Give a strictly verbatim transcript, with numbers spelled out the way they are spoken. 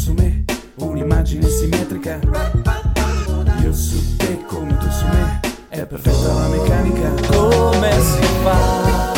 su me, un'immagine simmetrica. Io su te come tu su me, è perfetta la meccanica. Come si fa